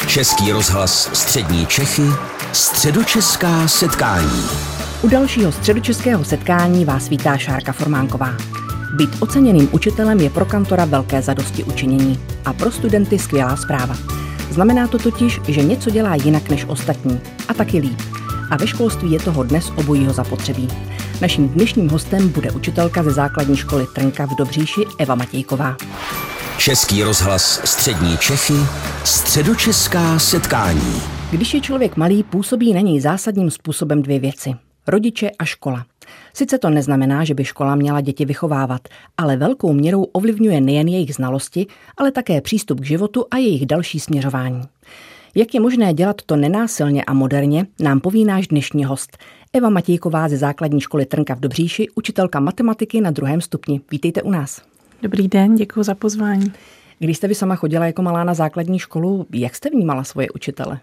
Český rozhlas Střední Čechy, středočeská setkání. U dalšího středočeského setkání vás vítá Šárka Formánková. Být oceněným učitelem je pro kantora velké zadosti učinění a pro studenty skvělá zpráva. Znamená to totiž, že něco dělá jinak než ostatní a taky líp. A ve školství je toho dnes obojího zapotřebí. Naším dnešním hostem bude učitelka ze základní školy Trnka v Dobříši Eva Matějková. Český rozhlas Střední Čechy, středočeská setkání. Když je člověk malý, působí na něj zásadním způsobem dvě věci. Rodiče a škola. Sice to neznamená, že by škola měla děti vychovávat, ale velkou měrou ovlivňuje nejen jejich znalosti, ale také přístup k životu a jejich další směřování. Jak je možné dělat to nenásilně a moderně, nám poví náš dnešní host. Eva Matějková ze základní školy Trnka v Dobříši, učitelka matematiky na 2. stupni. Vítejte u nás. Dobrý den, děkuji za pozvání. Když jste vy sama chodila jako malá na základní školu, jak jste vnímala svoje učitele?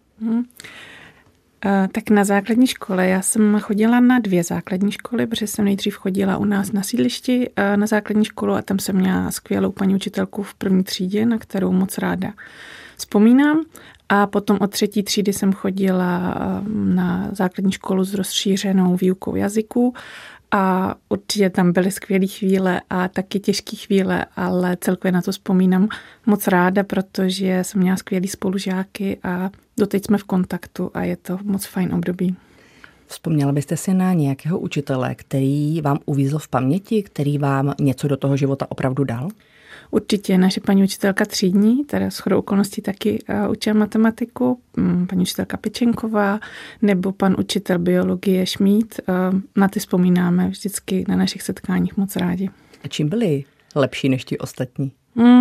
Tak na základní škole, já jsem chodila na 2 základní školy, protože jsem nejdřív chodila u nás na sídlišti na základní školu a tam jsem měla skvělou paní učitelku v 1. třídě, na kterou moc ráda vzpomínám. A potom od 3. třídy jsem chodila na základní školu s rozšířenou výukou jazyků a určitě tam byly skvělé chvíle a taky těžké chvíle, ale celkově na to vzpomínám moc ráda, protože jsem měla skvělý spolužáky a doteď jsme v kontaktu a je to moc fajn období. Vzpomněla byste si na nějakého učitele, který vám uvízl v paměti, který vám něco do toho života opravdu dal? Určitě naše paní učitelka třídní, teda shodou okolností taky učila matematiku, paní učitelka Pečenková nebo pan učitel biologie Šmíd. Na ty vzpomínáme vždycky na našich setkáních moc rádi. A čím byli lepší než ti ostatní?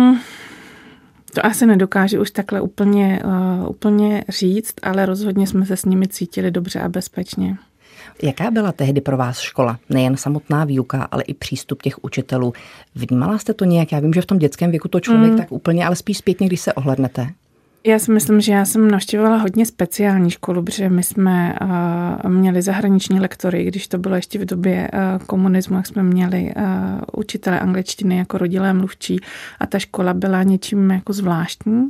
To asi nedokážu už takhle úplně říct, ale rozhodně jsme se s nimi cítili dobře a bezpečně. Jaká byla tehdy pro vás škola? Nejen samotná výuka, ale i přístup těch učitelů. Vnímala jste to nějak? Já vím, že v tom dětském věku to člověk tak úplně, ale spíš zpětně, když se ohlédnete. Já si myslím, že já jsem navštěvovala hodně speciální školu, protože my jsme měli zahraniční lektory, když to bylo ještě v době komunismu, jak jsme měli učitele angličtiny jako rodilé mluvčí a ta škola byla něčím jako zvláštní.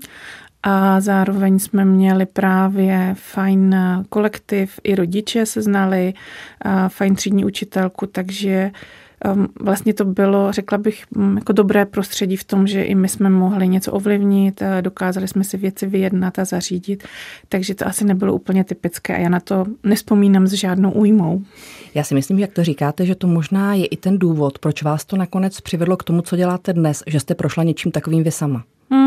A zároveň jsme měli právě fajn kolektiv, i rodiče se znali, fajn třídní učitelku, takže vlastně to bylo, řekla bych, jako dobré prostředí v tom, že i my jsme mohli něco ovlivnit, dokázali jsme si věci vyjednat a zařídit, takže to asi nebylo úplně typické a já na to nevzpomínám s žádnou újmou. Já si myslím, jak to říkáte, že to možná je i ten důvod, proč vás to nakonec přivedlo k tomu, co děláte dnes, že jste prošla něčím takovým vy sama.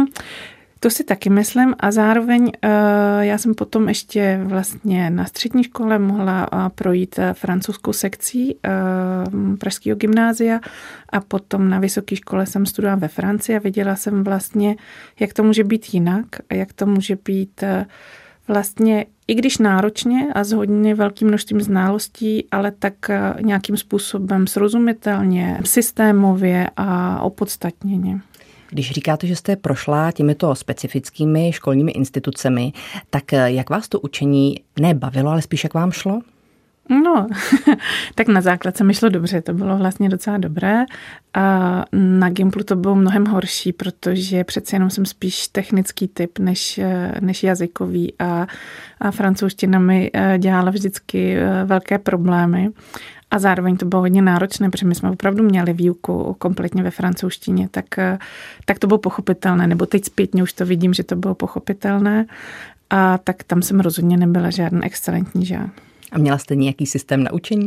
To si taky myslím a zároveň já jsem potom ještě vlastně na střední škole mohla projít francouzskou sekcí pražského gymnázia a potom na vysoké škole jsem studovala ve Francii a viděla jsem vlastně, jak to může být jinak a jak to může být vlastně, i když náročně a s hodně velkým množstvím znalostí, ale tak nějakým způsobem srozumitelně, systémově a opodstatněně. Když říkáte, že jste prošla těmito specifickými školními institucemi, tak jak vás to učení nebavilo, ale spíš jak vám šlo? No, tak na základce mi šlo dobře, to bylo vlastně docela dobré. A na Gimplu to bylo mnohem horší, protože přece jenom jsem spíš technický typ než jazykový a francouzština mi dělala vždycky velké problémy. A zároveň to bylo hodně náročné, protože my jsme opravdu měli výuku kompletně ve francouzštině, tak to bylo pochopitelné, nebo teď zpětně už to vidím, že to bylo pochopitelné a tak tam jsem rozhodně nebyla žádný excelentní žák. A měla jste nějaký systém naučení?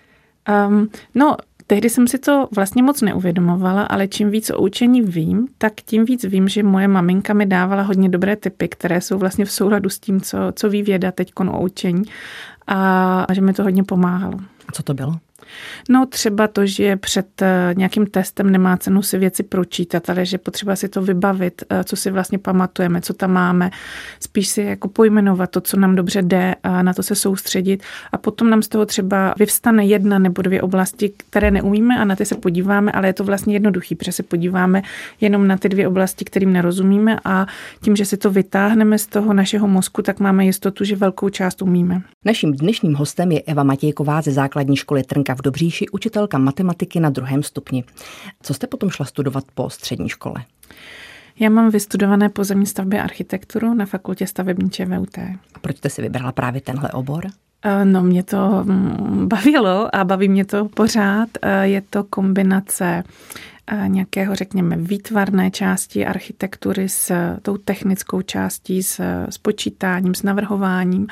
No, tehdy jsem si to vlastně moc neuvědomovala, ale čím víc o učení vím, tak tím víc vím, že moje maminka mi dávala hodně dobré tipy, které jsou vlastně v souladu s tím, co ví věda teďkon o učení a že mi to hodně pomáhalo. A co to bylo? No třeba to, že před nějakým testem nemá cenu si věci pročítat, ale že potřeba si to vybavit, co si vlastně pamatujeme, co tam máme, spíš si jako pojmenovat to, co nám dobře jde a na to se soustředit a potom nám z toho třeba vyvstane 1 nebo 2 oblasti, které neumíme a na ty se podíváme, ale je to vlastně jednoduchý, protože se podíváme jenom na ty 2 oblasti, kterým nerozumíme a tím, že si to vytáhneme z toho našeho mozku, tak máme jistotu, že velkou část umíme. Naším dnešním hostem je Eva Matějková ze základní školy Trnka v Dobříši, učitelka matematiky na 2. stupni. Co jste potom šla studovat po střední škole? Já mám vystudované pozemní stavby a architekturu na fakultě stavební ČVUT. A proč jste si vybrala právě tenhle obor? No, mě to bavilo a baví mě to pořád. Je to kombinace nějakého, řekněme, výtvarné části architektury s tou technickou částí, s počítáním, s navrhováním.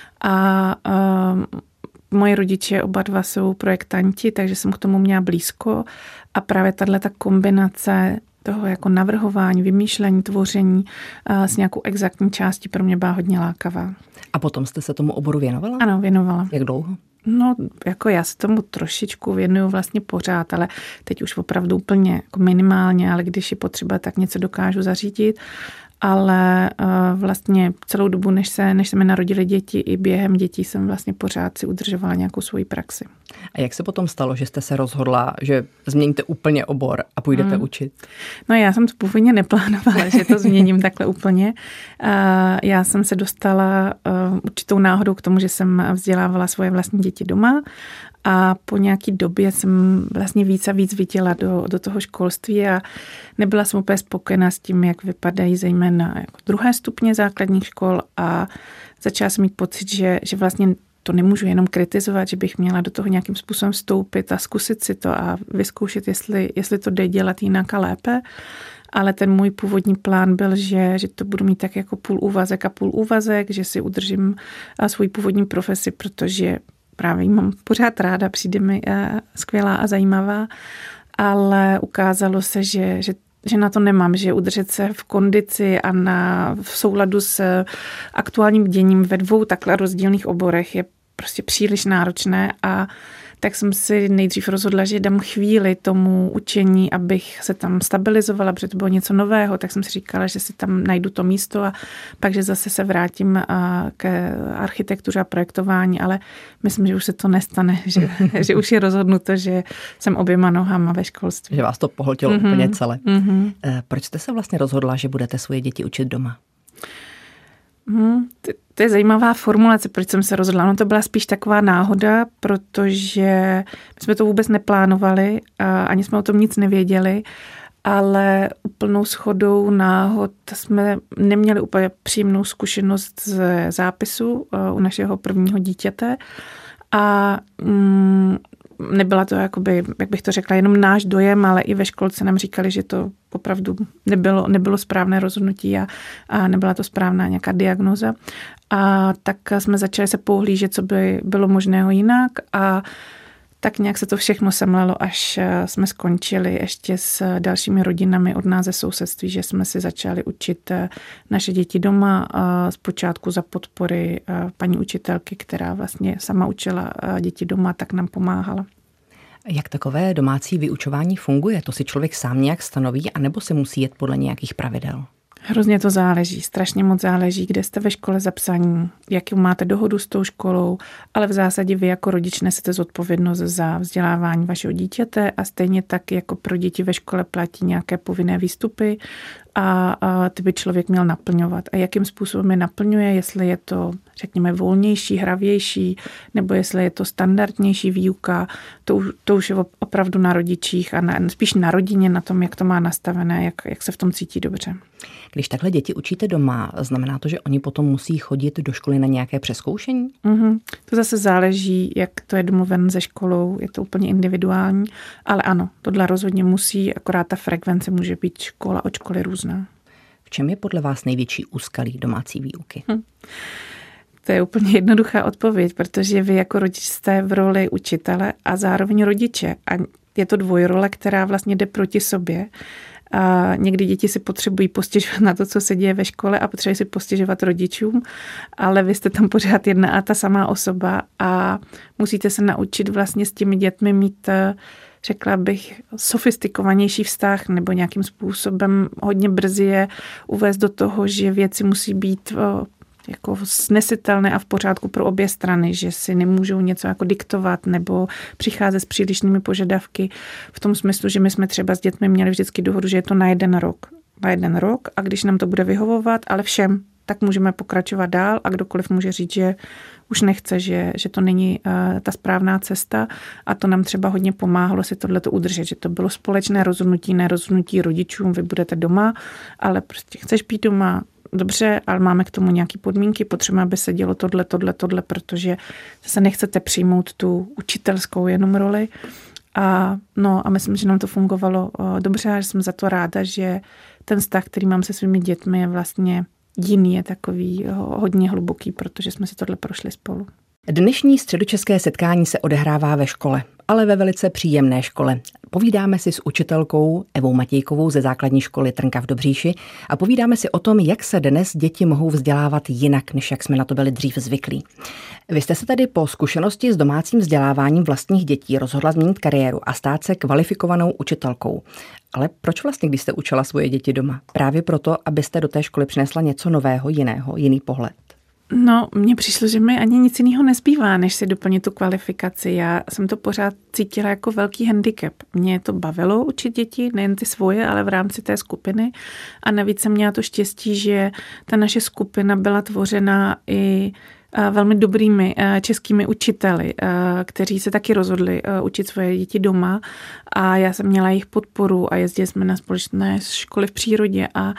A moji rodiče oba dva jsou projektanti, takže jsem k tomu měla blízko. A právě tato kombinace toho jako navrhování, vymýšlení, tvoření s nějakou exaktní částí pro mě byla hodně lákavá. A potom jste se tomu oboru věnovala? Ano, věnovala. Jak dlouho? No, jako já se tomu trošičku věnuju vlastně pořád, ale teď už opravdu úplně jako minimálně, ale když je potřeba, tak něco dokážu zařídit. Ale vlastně celou dobu, než se mi narodily děti, i během dětí jsem vlastně pořád si udržovala nějakou svoji praxi. A jak se potom stalo, že jste se rozhodla, že změníte úplně obor a půjdete učit? No já jsem to původně neplánovala, že to změním takhle úplně. Já jsem se dostala určitou náhodou k tomu, že jsem vzdělávala svoje vlastní děti doma. A po nějaký době jsem vlastně víc a víc viděla do toho školství a nebyla jsem úplně spokojená s tím, jak vypadají zejména jako druhé stupně základních škol a začala jsem mít pocit, že vlastně to nemůžu jenom kritizovat, že bych měla do toho nějakým způsobem vstoupit a zkusit si to a vyzkoušet, jestli to jde dělat jinak a lépe. Ale ten můj původní plán byl, že to budu mít tak jako půl úvazek, že si udržím svou původní profesi, protože právě ji mám pořád ráda, přijde mi skvělá a zajímavá, ale ukázalo se, že na to nemám, že udržet se v kondici a v souladu s aktuálním děním ve dvou takhle rozdílných oborech je prostě příliš náročné a tak jsem si nejdřív rozhodla, že dám chvíli tomu učení, abych se tam stabilizovala, protože to bylo něco nového, tak jsem si říkala, že si tam najdu to místo a pak, že zase se vrátím k architektuře a projektování, ale myslím, že už se to nestane, že už je rozhodnuto, že jsem oběma nohama ve školství. Že vás to pohltilo úplně celé. Proč jste se vlastně rozhodla, že budete svoje děti učit doma? To je zajímavá formulace, proč jsem se rozhodla. No to byla spíš taková náhoda, protože my jsme to vůbec neplánovali a ani jsme o tom nic nevěděli, ale úplnou shodou náhod jsme neměli úplně příjemnou zkušenost z zápisu u našeho prvního dítěte a nebyla to jakoby, jak bych to řekla, jenom náš dojem, ale i ve školce nám říkali, že to opravdu nebylo správné rozhodnutí a nebyla to správná nějaká diagnóza. A tak jsme začali se pohlížet, co by bylo možného jinak a tak nějak se to všechno semlelo, až jsme skončili ještě s dalšími rodinami od nás ze sousedství, že jsme si začali učit naše děti doma, zpočátku za podpory paní učitelky, která vlastně sama učila děti doma, tak nám pomáhala. Jak takové domácí vyučování funguje? To si člověk sám nějak stanoví, anebo se musí jet podle nějakých pravidel? Hrozně to záleží, strašně moc záleží, kde jste ve škole zapsaní, jakou máte dohodu s tou školou, ale v zásadě vy jako rodič nesete zodpovědnost za vzdělávání vašeho dítěte a stejně tak jako pro děti ve škole platí nějaké povinné výstupy a ty by člověk měl naplňovat. A jakým způsobem je naplňuje, jestli je to, řekněme, volnější, hravější, nebo jestli je to standardnější výuka, to už je opravdu na rodičích a spíš na rodině, na tom, jak to má nastavené, jak se v tom cítí dobře. Když takhle děti učíte doma, znamená to, že oni potom musí chodit do školy na nějaké přezkoušení? To zase záleží, jak to je domluven se školou, je to úplně individuální, ale ano, tohle rozhodně musí, akorát ta frekvence může být škola od školy různá. V čem je podle vás největší úskalí domácí výuky? To je úplně jednoduchá odpověď, protože vy jako rodič jste v roli učitele a zároveň rodiče. A je to dvojrole, která vlastně jde proti sobě. A někdy děti si potřebují postěžovat na to, co se děje ve škole a potřebují si postěžovat rodičům, ale vy jste tam pořád jedna a ta samá osoba a musíte se naučit vlastně s těmi dětmi mít, řekla bych, sofistikovanější vztah nebo nějakým způsobem hodně brzy je uvést do toho, že věci musí být jako snesitelné a v pořádku pro obě strany, že si nemůžou něco jako diktovat nebo přicházet s přílišnými požadavky v tom smyslu, že my jsme třeba s dětmi měli vždycky dohodu, že je to na jeden rok a když nám to bude vyhovovat, ale všem, tak můžeme pokračovat dál a kdokoliv může říct, že už nechce, že to není ta správná cesta a to nám třeba hodně pomáhalo si tohleto udržet, že to bylo společné rozhodnutí, ne rozhodnutí rodičům, vy budete doma, ale prostě chceš být doma, dobře, ale máme k tomu nějaké podmínky, potřebujeme, aby se dělo tohle, protože zase nechcete přijmout tu učitelskou jenom roli. A myslím, že nám to fungovalo dobře a že jsem za to ráda, že ten vztah, který mám se svými dětmi, je vlastně jiný, je takový hodně hluboký, protože jsme si tohle prošli spolu. Dnešní středočeské setkání se odehrává ve škole, ale ve velice příjemné škole. Povídáme si s učitelkou Evou Matějkovou ze základní školy Trnka v Dobříši a povídáme si o tom, jak se dnes děti mohou vzdělávat jinak, než jak jsme na to byli dřív zvyklí. Vy jste se tedy po zkušenosti s domácím vzděláváním vlastních dětí rozhodla změnit kariéru a stát se kvalifikovanou učitelkou. Ale proč vlastně, když jste učila svoje děti doma? Právě proto, abyste do té školy přinesla něco nového, jiného, jiný pohled. No, mně přišlo, že mi ani nic jiného nezbývá, než si doplnit tu kvalifikaci. Já jsem to pořád cítila jako velký handicap. Mě to bavilo učit děti, nejen ty svoje, ale v rámci té skupiny. A navíc jsem měla to štěstí, že ta naše skupina byla tvořena i velmi dobrými českými učiteli, kteří se taky rozhodli učit svoje děti doma a já jsem měla jejich podporu a jezdili jsme na společné školy v přírodě a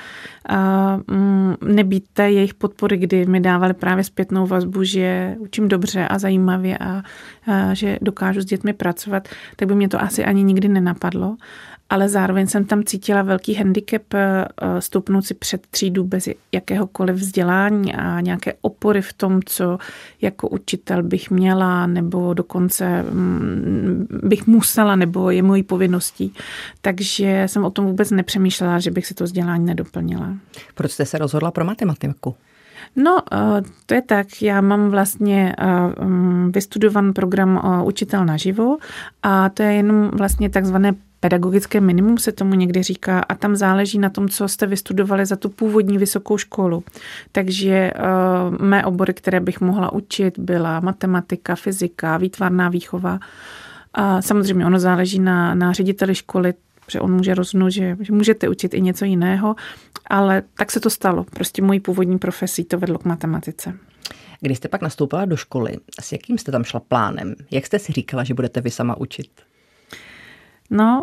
nebýt té jejich podpory, kdy mi dávali právě zpětnou vazbu, že učím dobře a zajímavě a že dokážu s dětmi pracovat, tak by mě to asi ani nikdy nenapadlo. Ale zároveň jsem tam cítila velký handicap stoupnout si před třídu bez jakéhokoliv vzdělání a nějaké opory v tom, co jako učitel bych měla, nebo dokonce bych musela, nebo je mojí povinností. Takže jsem o tom vůbec nepřemýšlela, že bych si to vzdělání nedoplnila. Proč jste se rozhodla pro matematiku? No, to je tak. Já mám vlastně vystudovaný program Učitel naživo a to je jenom vlastně takzvané pedagogické minimum, se tomu někdy říká, a tam záleží na tom, co jste vystudovali za tu původní vysokou školu. Takže mé obory, které bych mohla učit, byla matematika, fyzika, výtvarná výchova. A samozřejmě ono záleží na řediteli školy, že on může rozhodnout, že můžete učit i něco jiného, ale tak se to stalo. Prostě mojí původní profesí to vedlo k matematice. Když jste pak nastoupila do školy, s jakým jste tam šla plánem? Jak jste si říkala, že budete vy sama učit? No,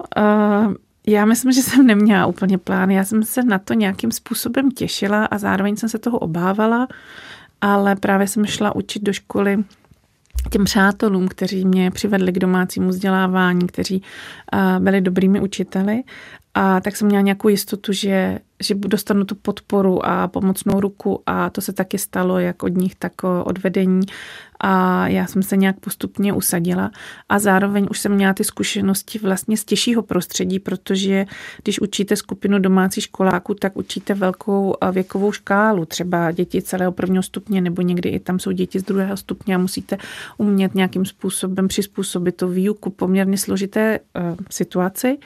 já myslím, že jsem neměla úplně plán. Já jsem se na to nějakým způsobem těšila a zároveň jsem se toho obávala, ale právě jsem šla učit do školy těm přátelům, kteří mě přivedli k domácímu vzdělávání, kteří byli dobrými učiteli. A tak jsem měla nějakou jistotu, že dostanu tu podporu a pomocnou ruku a to se taky stalo, jak od nich, tak od vedení. A já jsem se nějak postupně usadila a zároveň už jsem měla ty zkušenosti vlastně z těžšího prostředí, protože když učíte skupinu domácích školáků, tak učíte velkou věkovou škálu, třeba děti celého prvního stupně nebo někdy i tam jsou děti z druhého stupně a musíte umět nějakým způsobem přizpůsobit tu výuku poměrně složité situaci.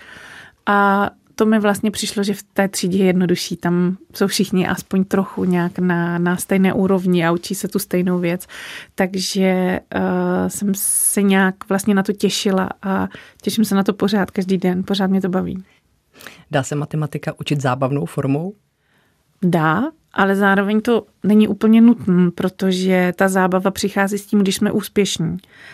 A to mi vlastně přišlo, že v té třídě je jednodušší. Tam jsou všichni aspoň trochu nějak na stejné úrovni a učí se tu stejnou věc. Takže jsem se nějak vlastně na to těšila a těším se na to pořád, každý den. Pořád mě to baví. Dá se matematika učit zábavnou formou? Dá, ale zároveň to není úplně nutné, protože ta zábava přichází s tím, když jsme úspěšní.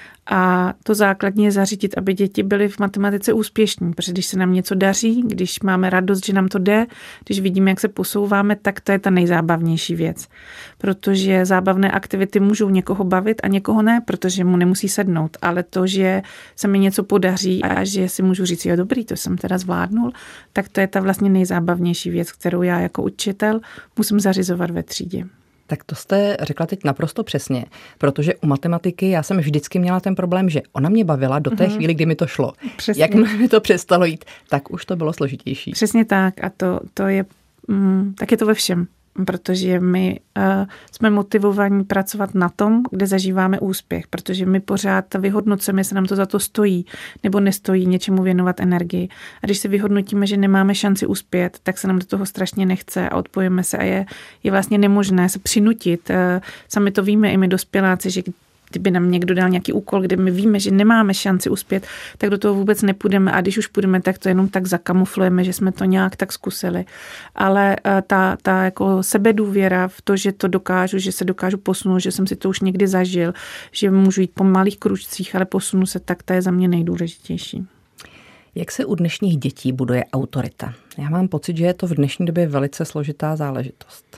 A to základní je zařídit, aby děti byly v matematice úspěšní, protože když se nám něco daří, když máme radost, že nám to jde, když vidíme, jak se posouváme, tak to je ta nejzábavnější věc. Protože zábavné aktivity můžou někoho bavit a někoho ne, protože mu nemusí sednout. Ale to, že se mi něco podaří a že si můžu říct, jo dobrý, to jsem teda zvládnul, tak to je ta vlastně nejzábavnější věc, kterou já jako učitel musím zařizovat ve třídě. Tak to jste řekla teď naprosto přesně, protože u matematiky já jsem vždycky měla ten problém, že ona mě bavila do té chvíli, kdy mi to šlo. Přesně. Jak mi to přestalo jít, tak už to bylo složitější. Přesně tak a to je, tak je to ve všem, protože my jsme motivovaní pracovat na tom, kde zažíváme úspěch, protože my pořád vyhodnocujeme, jestli nám to za to stojí nebo nestojí něčemu věnovat energii. A když si vyhodnotíme, že nemáme šanci uspět, tak se nám do toho strašně nechce a odpojíme se a je vlastně nemožné se přinutit. Sami to víme i my dospěláci, že kdyby nám někdo dal nějaký úkol, kde my víme, že nemáme šanci uspět, tak do toho vůbec nepůjdeme a když už půjdeme, tak to jenom tak zakamuflujeme, že jsme to nějak tak zkusili. Ale ta jako sebedůvěra v to, že to dokážu, že se dokážu posunout, že jsem si to už někdy zažil, že můžu jít po malých kručcích, ale posunu se, tak to je za mě nejdůležitější. Jak se u dnešních dětí buduje autorita? Já mám pocit, že je to v dnešní době velice složitá záležitost.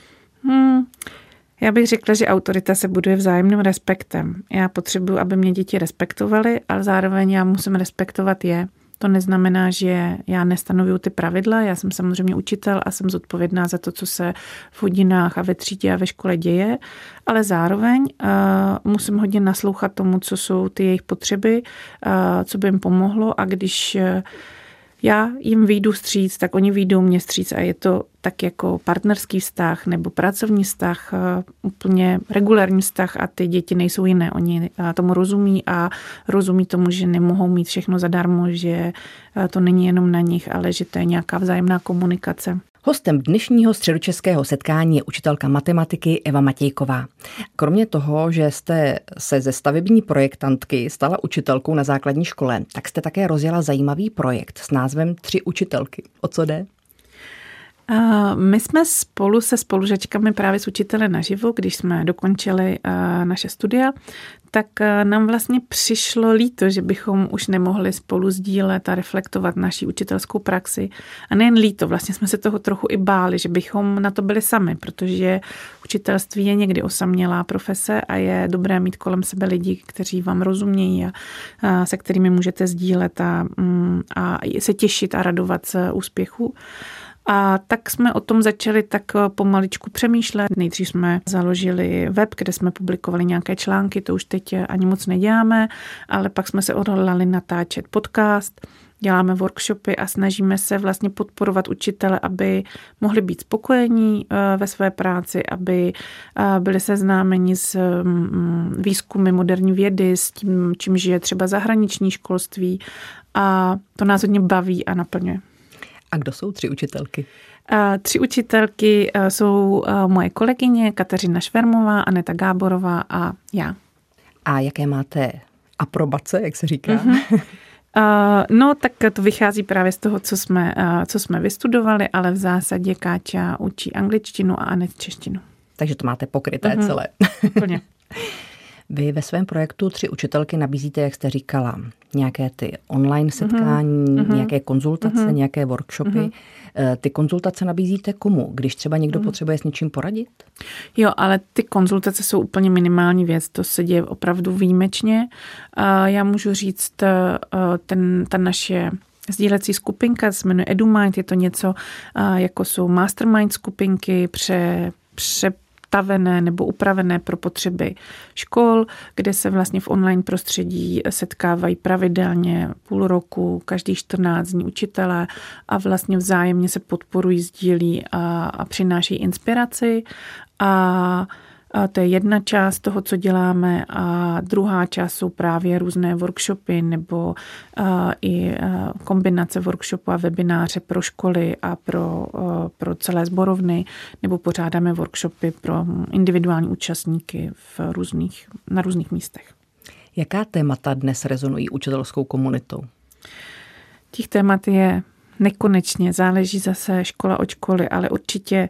Já bych řekla, že autorita se buduje vzájemným respektem. Já potřebuji, aby mě děti respektovaly, ale zároveň já musím respektovat je. To neznamená, že já nestanovuju ty pravidla. Já jsem samozřejmě učitel a jsem zodpovědná za to, co se v hodinách a ve třídě a ve škole děje, ale zároveň musím hodně naslouchat tomu, co jsou ty jejich potřeby, co by jim pomohlo a když já jim vyjdu vstříc, tak oni vyjdou mě vstříc a je to tak jako partnerský vztah nebo pracovní vztah, úplně regulární vztah a ty děti nejsou jiné. Oni tomu rozumí a rozumí tomu, že nemohou mít všechno zadarmo, že to není jenom na nich, ale že to je nějaká vzájemná komunikace. Hostem dnešního středočeského setkání je učitelka matematiky Eva Matějková. Kromě toho, že jste se ze stavební projektantky stala učitelkou na základní škole, tak jste také rozjela zajímavý projekt s názvem 3 učitelky. O co jde? My jsme spolu se spolužačkami právě s učiteli naživo, když jsme dokončili naše studia, tak nám vlastně přišlo líto, že bychom už nemohli spolu sdílet a reflektovat naši učitelskou praxi. A nejen líto, vlastně jsme se toho trochu i báli, že bychom na to byli sami, protože učitelství je někdy osamělá profese a je dobré mít kolem sebe lidi, kteří vám rozumějí a se kterými můžete sdílet a se těšit a radovat z úspěchu. A tak jsme o tom začali tak pomaličku přemýšlet. Nejdřív jsme založili web, kde jsme publikovali nějaké články, to už teď ani moc neděláme, ale pak jsme se odhodlali natáčet podcast, děláme workshopy a snažíme se vlastně podporovat učitele, aby mohli být spokojení ve své práci, aby byli seznámeni s výzkumy moderní vědy, s tím, čím žije třeba zahraniční školství a to nás hodně baví a naplňuje. A kdo jsou 3 učitelky? 3 učitelky jsou moje kolegyně Kateřina Švermová, Aneta Gáborová a já. A jaké máte aprobace, jak se říká? No, tak to vychází právě z toho, co jsme vystudovali, ale v zásadě Káťa učí angličtinu a Anet češtinu. Takže to máte pokryté celé. Úplně. Vy ve svém projektu 3 učitelky nabízíte, jak jste říkala, nějaké ty online setkání, nějaké konzultace, nějaké workshopy. Ty konzultace nabízíte komu, když třeba někdo potřebuje s něčím poradit? Jo, ale ty konzultace jsou úplně minimální věc, to se děje opravdu výjimečně. Já můžu říct, ta naše sdílecí skupinka se jmenuje EduMind, je to něco, jako jsou mastermind skupinky přetavené nebo upravené pro potřeby škol, kde se vlastně v online prostředí setkávají pravidelně půl roku, každých 14 dní učitelé a vlastně vzájemně se podporují, sdílí a přináší inspiraci. A to je jedna část toho, co děláme a druhá část jsou právě různé workshopy nebo i kombinace workshopu a webináře pro školy a pro celé sborovny nebo pořádáme workshopy pro individuální účastníky na různých místech. Jaká témata dnes rezonují učitelskou komunitou? Těch témat je nekonečně, záleží zase škola od školy, ale určitě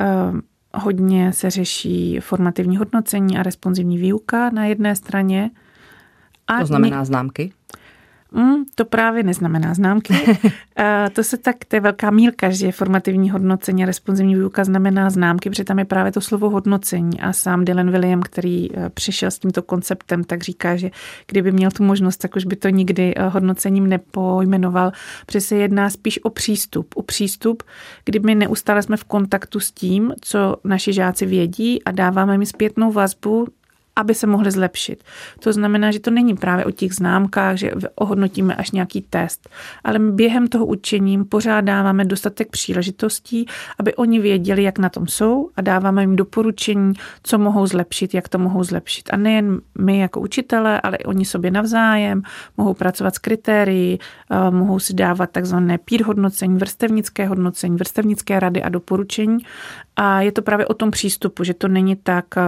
hodně se řeší formativní hodnocení a responsivní výuka na jedné straně. To znamená známky? To právě neznamená známky. To je velká mýlka, že formativní hodnocení a responsivní výuka znamená známky, protože tam je právě to slovo hodnocení a sám Dylan William, který přišel s tímto konceptem, tak říká, že kdyby měl tu možnost, tak už by to nikdy hodnocením nepojmenoval, protože se jedná spíš o přístup, kdy my neustále jsme v kontaktu s tím, co naši žáci vědí a dáváme jim zpětnou vazbu, aby se mohli zlepšit. To znamená, že to není právě o těch známkách, že ohodnotíme až nějaký test, ale my během toho učení pořádáváme dostatek příležitostí, aby oni věděli, jak na tom jsou a dáváme jim doporučení, co mohou zlepšit, jak to mohou zlepšit. A nejen my jako učitelé, ale i oni sobě navzájem mohou pracovat s kritérii, mohou si dávat takzvané peer hodnocení, vrstevnické rady a doporučení. A je to právě o tom přístupu, že to není tak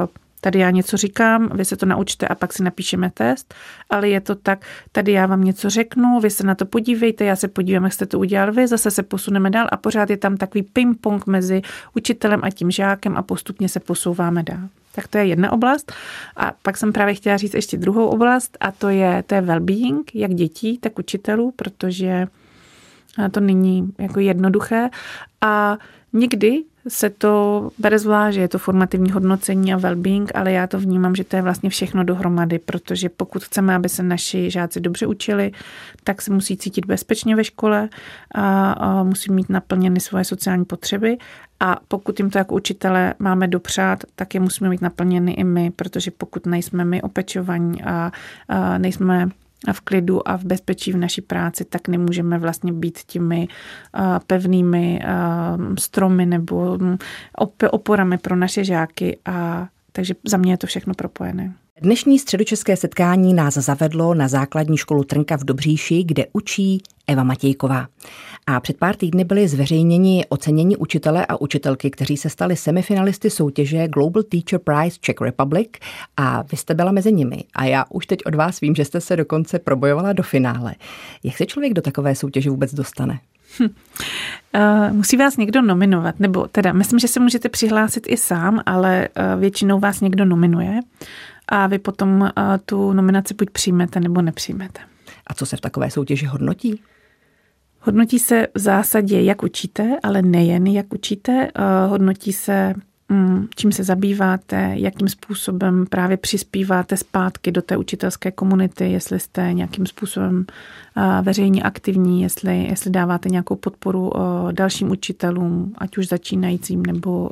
tady já něco říkám, vy se to naučte a pak si napíšeme test, ale je to tak, tady já vám něco řeknu, vy se na to podívejte, já se podívám, jak jste to udělal vy, zase se posuneme dál a pořád je tam takový ping-pong mezi učitelem a tím žákem a postupně se posouváme dál. Tak to je jedna oblast. A pak jsem právě chtěla říct ještě druhou oblast a to je well-being, jak dětí, tak učitelů, protože to není jako jednoduché. A někdy se to bere zvlášť, že je to formativní hodnocení a well-being, ale já to vnímám, že to je vlastně všechno dohromady, protože pokud chceme, aby se naši žáci dobře učili, tak se musí cítit bezpečně ve škole a musí mít naplněny svoje sociální potřeby. A pokud jim to jako učitelé máme dopřát, tak je musíme mít naplněny i my, protože pokud nejsme my opečovaní a nejsme v klidu a v bezpečí v naší práci, tak nemůžeme vlastně být těmi pevnými stromy nebo oporami pro naše žáky. Takže za mě je to všechno propojené. Dnešní středočeské setkání nás zavedlo na základní školu Trnka v Dobříši, kde učí Eva Matějková. A před pár týdny byli zveřejněni ocenění učitele a učitelky, kteří se stali semifinalisty soutěže Global Teacher Prize Czech Republic a vy jste byla mezi nimi. A já už teď od vás vím, že jste se dokonce probojovala do finále. Jak se člověk do takové soutěže vůbec dostane? Musí vás někdo nominovat, nebo teda myslím, že se můžete přihlásit i sám, ale většinou vás někdo nominuje a vy potom tu nominaci buď přijmete, nebo nepřijmete. A co se v takové soutěži hodnotí? Hodnotí se v zásadě, jak učíte, ale nejen jak učíte. Hodnotí se, čím se zabýváte, jakým způsobem právě přispíváte zpátky do té učitelské komunity, jestli jste nějakým způsobem veřejně aktivní, jestli dáváte nějakou podporu dalším učitelům, ať už začínajícím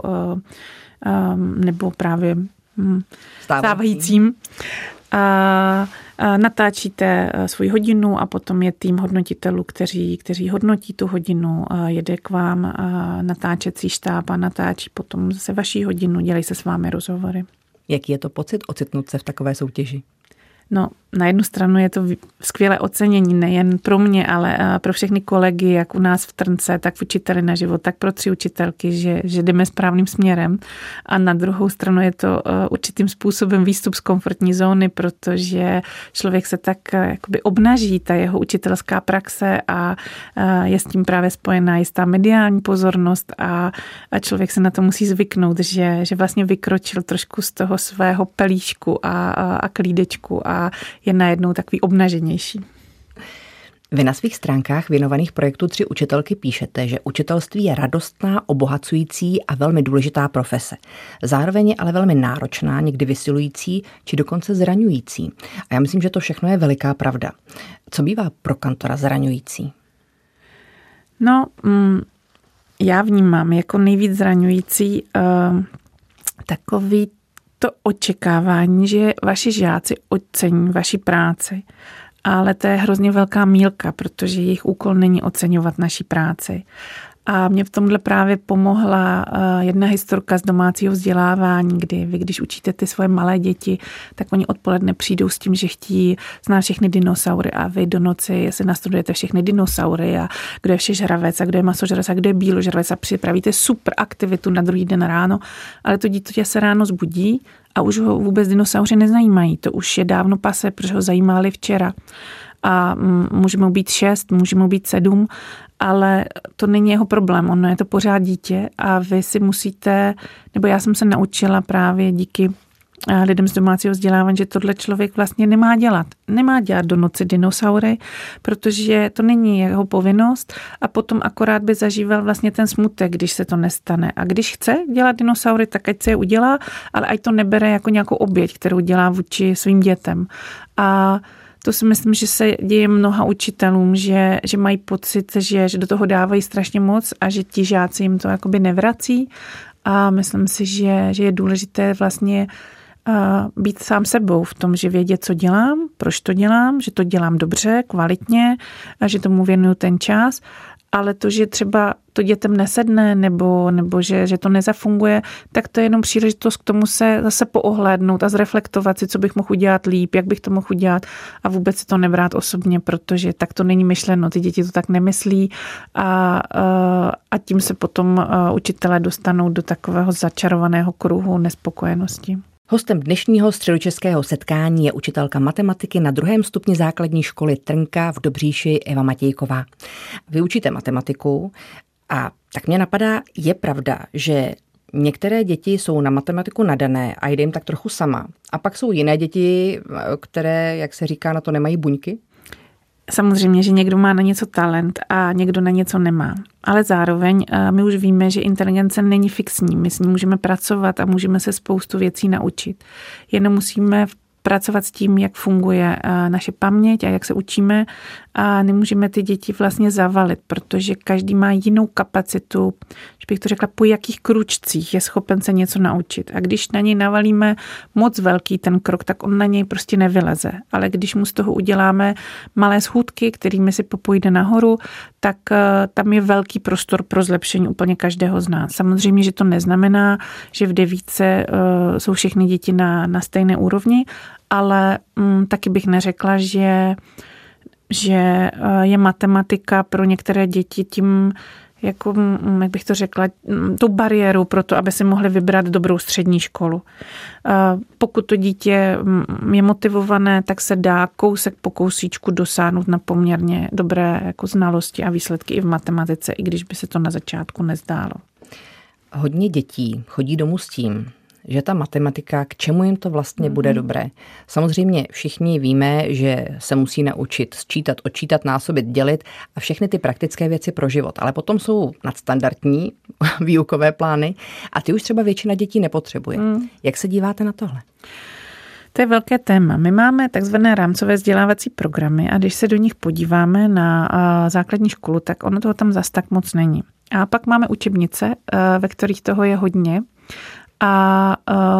nebo právě stávajícím. Natáčíte svoji hodinu a potom je tým hodnotitelů, kteří hodnotí tu hodinu, jede k vám natáčecí štáb a natáčí potom zase vaší hodinu, dělají se s vámi rozhovory. Jaký je to pocit ocitnout se v takové soutěži? No, na jednu stranu je to skvělé ocenění, nejen pro mě, ale pro všechny kolegy, jak u nás v Trnce, tak v Učiteli na život, tak pro 3 učitelky, že jdeme správným směrem. A na druhou stranu je to určitým způsobem výstup z komfortní zóny, protože člověk se tak jakoby obnaží, ta jeho učitelská praxe a je s tím právě spojená jistá mediální pozornost a člověk se na to musí zvyknout, že vlastně vykročil trošku z toho svého pelíšku a klídečku a je najednou takový obnaženější. Vy na svých stránkách věnovaných projektu 3 učitelky píšete, že učitelství je radostná, obohacující a velmi důležitá profese. Zároveň je ale velmi náročná, někdy vysilující či dokonce zraňující. A já myslím, že to všechno je veliká pravda. Co bývá pro kantora zraňující? No, já vnímám jako nejvíc zraňující takový to očekávání, že vaši žáci ocení vaši práci. Ale to je hrozně velká mýlka, protože jejich úkol není oceňovat naši práci. A mě v tomhle právě pomohla jedna historka z domácího vzdělávání, kdy vy, když učíte ty svoje malé děti, tak oni odpoledne přijdou s tím, že chtějí znát všechny dinosaury a vy do noci si nastudujete všechny dinosaury a kdo je všežravec a kdo je masožravec a kdo je bíložravec a připravíte super aktivitu na druhý den ráno, ale to dítě se ráno zbudí a už ho vůbec dinosauři nezajímají. To už je dávno pase, protože ho zajímali včera. A může mu být 6, může mu být 7, ale to není jeho problém, ono je to pořád dítě a vy si musíte, nebo já jsem se naučila právě díky lidem z domácího vzdělávání, že tohle člověk vlastně nemá dělat. Nemá dělat do noci dinosaury, protože to není jeho povinnost a potom akorát by zažíval vlastně ten smutek, když se to nestane. A když chce dělat dinosaury, tak ať se je udělá, ale ať to nebere jako nějakou oběť, kterou dělá vůči svým dětem. A to si myslím, že se děje mnoha učitelům, že mají pocit, že do toho dávají strašně moc a že ti žáci jim to jakoby nevrací. A myslím si, že je důležité vlastně být sám sebou v tom, že vědět, co dělám, proč to dělám, že to dělám dobře, kvalitně a že tomu věnuju ten čas. Ale to, že třeba to dětem nesedne nebo že to nezafunguje, tak to je jenom příležitost k tomu se zase poohlédnout a zreflektovat si, co bych mohl udělat líp, jak bych to mohl udělat a vůbec si to nebrát osobně, protože tak to není myšleno, ty děti to tak nemyslí a tím se potom učitelé dostanou do takového začarovaného kruhu nespokojenosti. Hostem dnešního středočeského setkání je učitelka matematiky na 2. stupni základní školy Trnka v Dobříši Eva Matějková. Vy učíte matematiku a tak mě napadá, je pravda, že některé děti jsou na matematiku nadané a jde jim tak trochu sama. A pak jsou jiné děti, které, jak se říká, na to nemají buňky? Samozřejmě, že někdo má na něco talent a někdo na něco nemá. Ale zároveň my už víme, že inteligence není fixní. My s ní můžeme pracovat a můžeme se spoustu věcí naučit. Jenom musíme pracovat s tím, jak funguje naše paměť a jak se učíme a nemůžeme ty děti vlastně zavalit, protože každý má jinou kapacitu, že bych to řekla, po jakých kručcích je schopen se něco naučit. A když na něj navalíme moc velký ten krok, tak on na něj prostě nevyleze. Ale když mu z toho uděláme malé schůdky, kterými si popojde nahoru, tak tam je velký prostor pro zlepšení úplně každého z nás. Samozřejmě, že to neznamená, že v 9 jsou všechny děti na stejné úrovni, ale taky bych neřekla, že je matematika pro některé děti tím, jako, jak bych to řekla, tou bariérou pro to, aby si mohli vybrat dobrou střední školu. Pokud to dítě je motivované, tak se dá kousek po kousíčku dosáhnout na poměrně dobré jako znalosti a výsledky i v matematice, i když by se to na začátku nezdálo. Hodně dětí chodí domů s tím, že ta matematika, k čemu jim to vlastně bude dobré. Samozřejmě všichni víme, že se musí naučit sčítat, odčítat, násobit, dělit a všechny ty praktické věci pro život. Ale potom jsou nadstandardní výukové plány a ty už třeba většina dětí nepotřebuje. Jak se díváte na tohle? To je velké téma. My máme takzvané rámcové vzdělávací programy a když se do nich podíváme na základní školu, tak ono toho tam zas tak moc není. A pak máme učebnice, ve kterých toho je hodně. A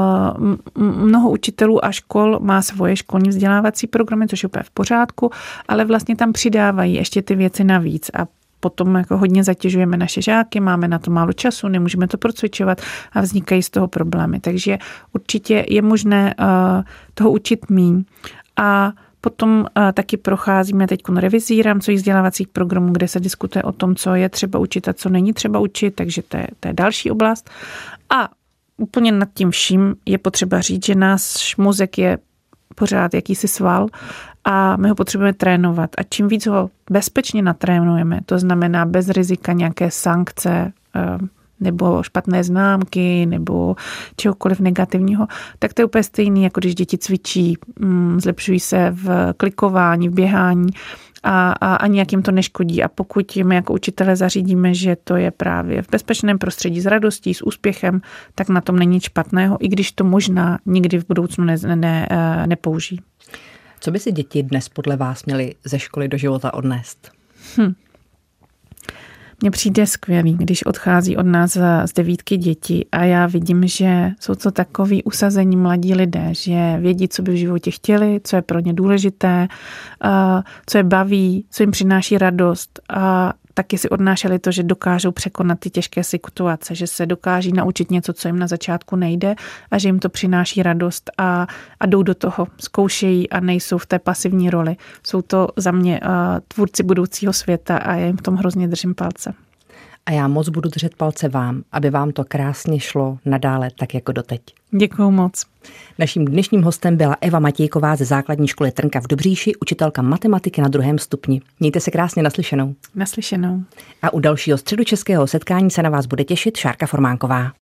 mnoho učitelů a škol má svoje školní vzdělávací programy, což je úplně v pořádku, ale vlastně tam přidávají ještě ty věci navíc a potom jako hodně zatěžujeme naše žáky, máme na to málo času, nemůžeme to procvičovat a vznikají z toho problémy. Takže určitě je možné toho učit míň. A potom taky procházíme teď revizí rámcových vzdělávacích programů, kde se diskutuje o tom, co je třeba učit a co není třeba učit, takže to je další oblast. A úplně nad tím vším je potřeba říct, že náš mozek je pořád jakýsi sval a my ho potřebujeme trénovat. A čím víc ho bezpečně natrénujeme, to znamená bez rizika nějaké sankce nebo špatné známky nebo čehokoliv negativního, tak to je úplně stejný, jako když děti cvičí, zlepšují se v klikování, v běhání a nijak jim to neškodí. A pokud jim jako učitele zařídíme, že to je právě v bezpečném prostředí s radostí, s úspěchem, tak na tom není nic špatného, i když to možná nikdy v budoucnu nepoužijí. Co by si děti dnes podle vás měly ze školy do života odnést? Mně přijde skvělý, když odchází od nás z 9 děti a já vidím, že jsou to takový usazení mladí lidé, že vědí, co by v životě chtěli, co je pro ně důležité, co je baví, co jim přináší radost a taky si odnášeli to, že dokážou překonat ty těžké situace, že se dokáží naučit něco, co jim na začátku nejde a že jim to přináší radost a jdou do toho, zkoušejí a nejsou v té pasivní roli. Jsou to za mě tvůrci budoucího světa a já jim v tom hrozně držím palce. A já moc budu držet palce vám, aby vám to krásně šlo nadále tak jako doteď. Děkuju moc. Naším dnešním hostem byla Eva Matějková ze základní školy Trnka v Dobříši, učitelka matematiky na 2. stupni. Mějte se krásně, naslyšenou. Naslyšenou. A u dalšího středočeského setkání se na vás bude těšit Šárka Formánková.